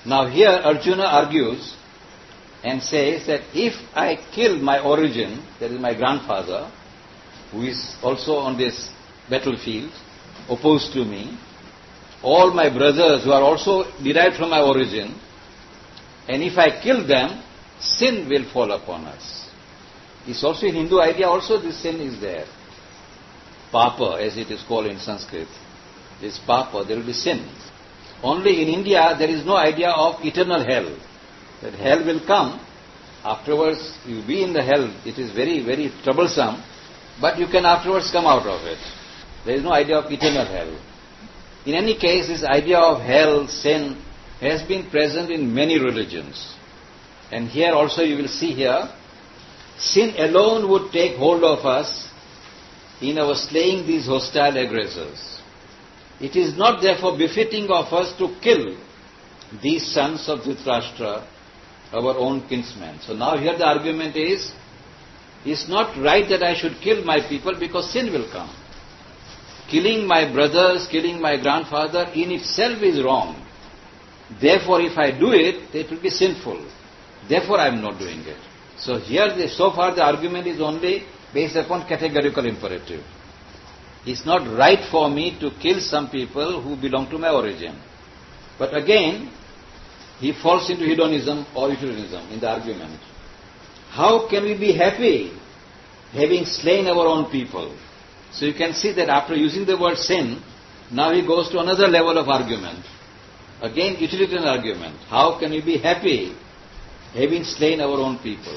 Now here Arjuna argues and says that if I kill my origin, that is my grandfather, who is also on this battlefield, opposed to me, all my brothers who are also derived from my origin, and if I kill them, sin will fall upon us. It's also in Hindu idea also this sin is there. Papa, as it is called in Sanskrit, is papa, there will be sin. Only in India there is no idea of eternal hell. That hell will come, afterwards you will be in the hell, it is very, very troublesome, but you can afterwards come out of it. There is no idea of eternal hell. In any case, this idea of hell, sin, has been present in many religions. And here also you will see here, sin alone would take hold of us in our slaying these hostile aggressors. It is not therefore befitting of us to kill these sons of Dhritarashtra, our own kinsmen. So now here the argument is, it's not right that I should kill my people because sin will come. Killing my brothers, killing my grandfather in itself is wrong. Therefore, if I do it, it will be sinful. Therefore, I am not doing it. So here, so far the argument is only based upon categorical imperative. It's not right for me to kill some people who belong to my origin. But again, he falls into hedonism or utilitarianism in the argument. How can we be happy having slain our own people? So you can see that after using the word sin, now he goes to another level of argument. Again, utilitarian argument. How can we be happy having slain our own people?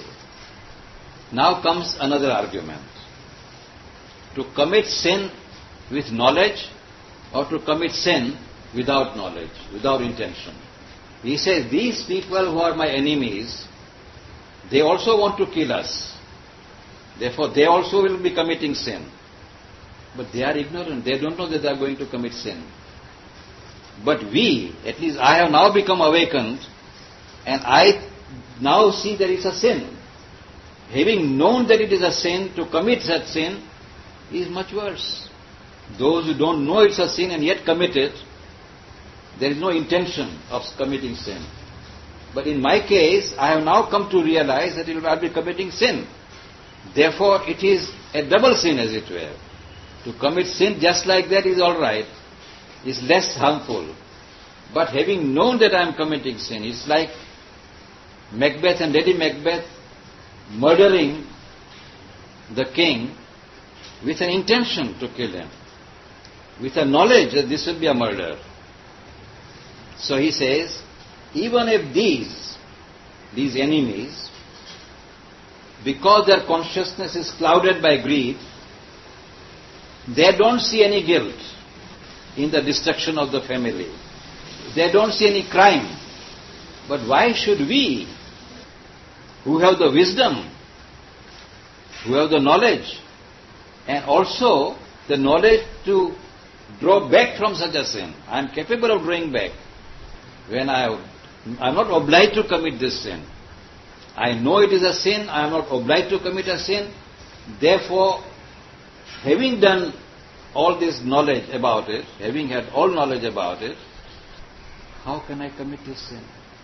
Now comes another argument. To commit sin with knowledge or to commit sin without knowledge, without intention. He says, these people who are my enemies, they also want to kill us. Therefore, they also will be committing sin. But they are ignorant. They don't know that they are going to commit sin. But we, at least I have now become awakened, and I now see that it's a sin. Having known that it is a sin, to commit such sin is much worse. Those who don't know it's a sin and yet commit it, there is no intention of committing sin. But in my case, I have now come to realize that I will be committing sin. Therefore, it is a double sin, as it were. To commit sin just like that is all right, is less harmful. But having known that I am committing sin, it's like Macbeth and Lady Macbeth murdering the king with an intention to kill him, with a knowledge that this will be a murder. So he says, even if these enemies, because their consciousness is clouded by greed, they don't see any guilt in the destruction of the family. They don't see any crime. But why should we, who have the wisdom, who have the knowledge, and also the knowledge to draw back from such a sin, I am capable of drawing back. When I am not obliged to commit this sin. I know it is a sin, I am not obliged to commit a sin. Therefore, having done all this knowledge about it, having had all knowledge about it, how can I commit this sin?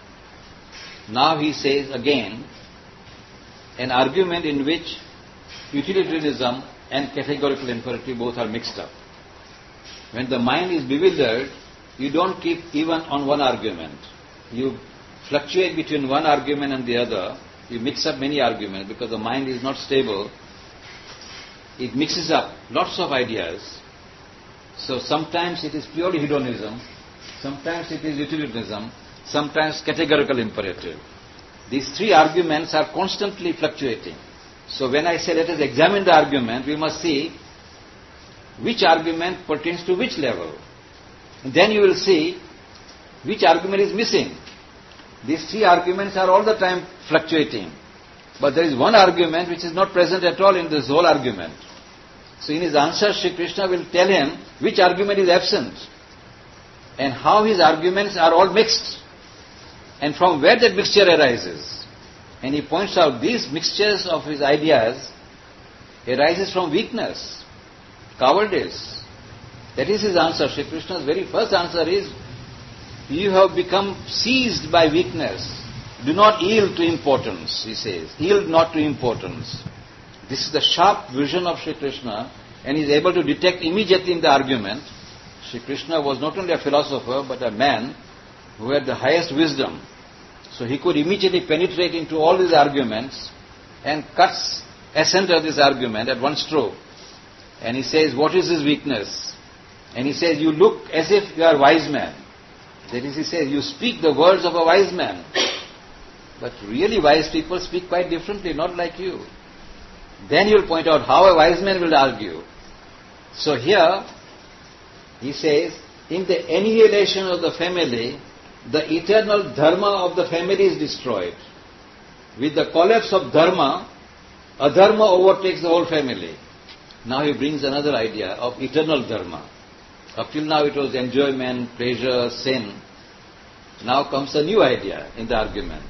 Now he says again, an argument in which utilitarianism and categorical imperative both are mixed up. When the mind is bewildered, you don't keep even on one argument. You fluctuate between one argument and the other. You mix up many arguments because the mind is not stable. It mixes up lots of ideas. So sometimes it is purely hedonism, sometimes it is utilitarianism, sometimes categorical imperative. These three arguments are constantly fluctuating. So when I say let us examine the argument, we must see which argument pertains to which level. And then you will see which argument is missing. These three arguments are all the time fluctuating. But there is one argument which is not present at all in this whole argument. So in his answer, Sri Krishna will tell him which argument is absent and how his arguments are all mixed and from where that mixture arises. And he points out these mixtures of his ideas arises from weakness, cowardice. That is his answer. Sri Krishna's very first answer is, you have become seized by weakness. Do not yield to importance, he says. Yield not to importance. This is the sharp vision of Sri Krishna, and he is able to detect immediately in the argument. Sri Krishna was not only a philosopher, but a man who had the highest wisdom. So he could immediately penetrate into all these arguments and cuts asunder this argument at one stroke. And he says, what is his weakness? And he says, you look as if you are a wise man. That is, he says, you speak the words of a wise man. But really wise people speak quite differently, not like you. Then he will point out how a wise man will argue. So here, he says, in the annihilation of the family, the eternal dharma of the family is destroyed. With the collapse of dharma, adharma overtakes the whole family. Now he brings another idea of eternal dharma. Up till now it was enjoyment, pleasure, sin. Now comes a new idea in the argument.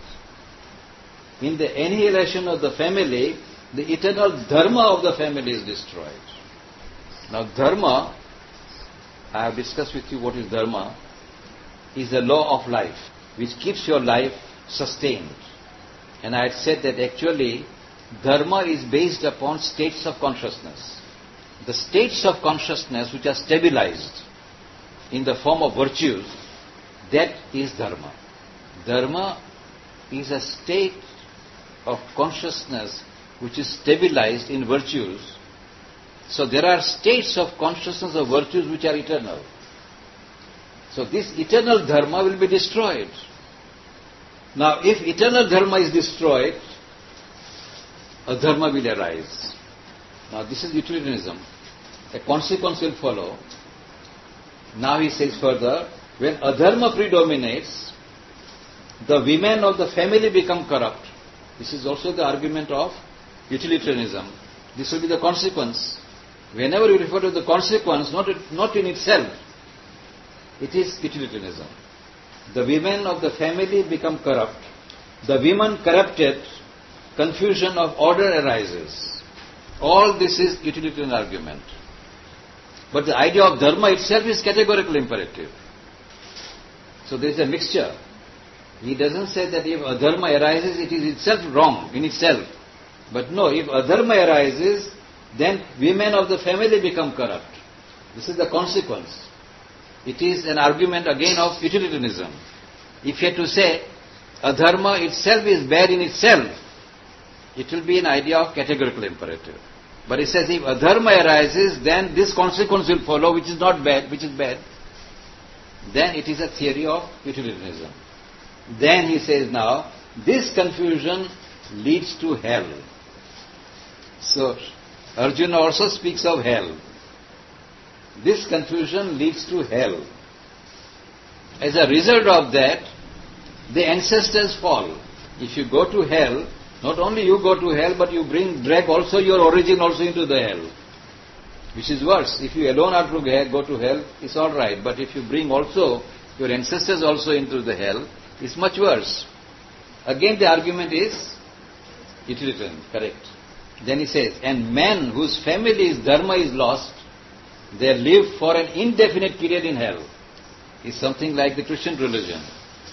In the annihilation of the family, the eternal dharma of the family is destroyed. Now dharma, I have discussed with you what is dharma, is a law of life, which keeps your life sustained. And I had said that actually dharma is based upon states of consciousness. The states of consciousness which are stabilized in the form of virtues, that is dharma. Dharma is a state of consciousness which is stabilized in virtues. So there are states of consciousness of virtues which are eternal. So this eternal dharma will be destroyed. Now if eternal dharma is destroyed, adharma will arise. Now this is utilitarianism. A consequence will follow. Now he says further, when adharma predominates, the women of the family become corrupt. This is also the argument of utilitarianism. This will be the consequence. Whenever you refer to the consequence, not in itself, it is utilitarianism. The women of the family become corrupt. The women corrupted, confusion of order arises. All this is utilitarian argument. But the idea of dharma itself is categorical imperative. So there is a mixture. He doesn't say that if adharma arises, it is itself wrong in itself. But no, if adharma arises, then women of the family become corrupt. This is the consequence. It is an argument again of utilitarianism. If you had to say adharma itself is bad in itself, it will be an idea of categorical imperative. But he says if adharma arises, then this consequence will follow, which is not bad, which is bad. Then it is a theory of utilitarianism. Then he says now, this confusion leads to hell. So Arjuna also speaks of hell. This confusion leads to hell. As a result of that, the ancestors fall. If you go to hell, not only you go to hell, but you drag also your origin also into the hell. Which is worse. If you alone are to go to hell, it's all right. But if you bring also your ancestors also into the hell, it's much worse. Again the argument is utilitarian, correct. Then he says, and men whose family's dharma is lost, they live for an indefinite period in hell. It's something like the Christian religion.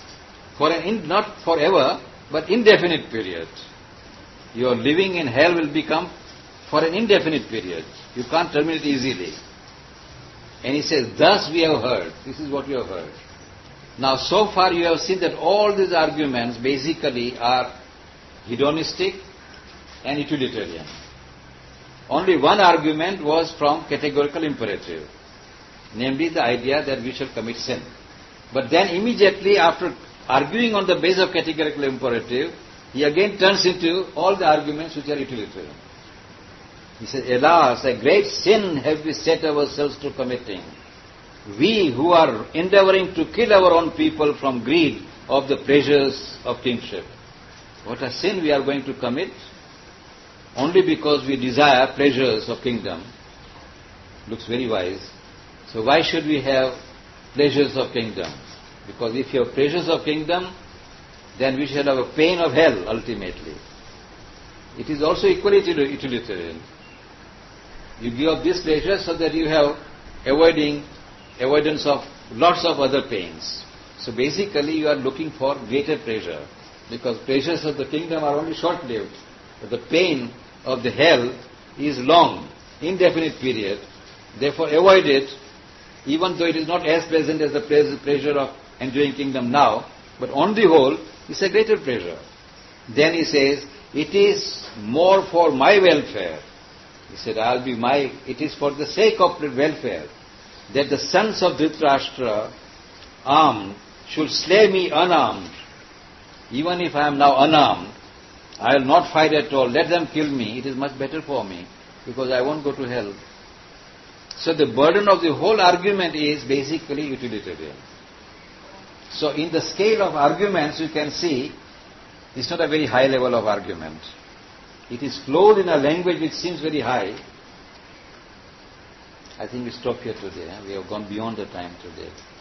Not forever, but indefinite period. Your living in hell will become for an indefinite period. You can't terminate easily. And he says, thus we have heard. This is what you have heard. Now so far you have seen that all these arguments basically are hedonistic and utilitarian. Only one argument was from categorical imperative, namely the idea that we shall commit sin. But then immediately after arguing on the basis of categorical imperative, he again turns into all the arguments which are utilitarian. He says, alas, a great sin have we set ourselves to committing. We who are endeavoring to kill our own people from greed of the pleasures of kingship. What a sin we are going to commit only because we desire pleasures of kingdom. Looks very wise. So why should we have pleasures of kingdom? Because if you have pleasures of kingdom, then we shall have a pain of hell ultimately. It is also equally utilitarian. You give up this pleasure so that you have avoidance of lots of other pains. So basically you are looking for greater pleasure, because pleasures of the kingdom are only short-lived, but the pain of the hell is long, indefinite period. Therefore avoid it, even though it is not as pleasant as the pleasure of enjoying kingdom now, but on the whole, it's a greater pleasure. Then he says, it is more for my welfare. He said, it is for the sake of the welfare, that the sons of Dhritarashtra, armed, should slay me unarmed. Even if I am now unarmed, I will not fight at all. Let them kill me. It is much better for me, because I won't go to hell. So the burden of the whole argument is basically utilitarian. So in the scale of arguments, you can see, it's not a very high level of argument. It is flowed in a language which seems very high. I think we stop here today. We have gone beyond the time today.